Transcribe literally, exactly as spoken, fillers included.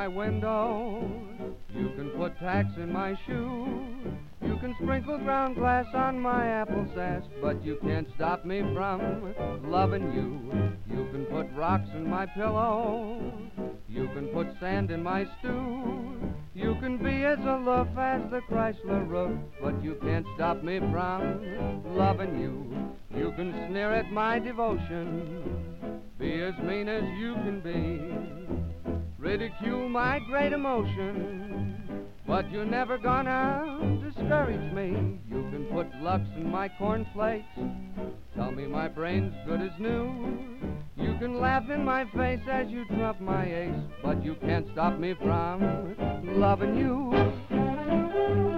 my window. You can put tacks in my shoe. You can sprinkle ground glass on my apple sash, but you can't stop me from loving you. You can put rocks in my pillow. You can put sand in my stew. You can be as aloof as the Chrysler roof, but you can't stop me from loving you. You can sneer at my devotion, be as mean as you can be, ridicule my great emotion, but you're never gonna discourage me. You can put Lux in my cornflakes, tell me my brain's good as new. You can laugh in my face as you trump my ace, but you can't stop me from loving you.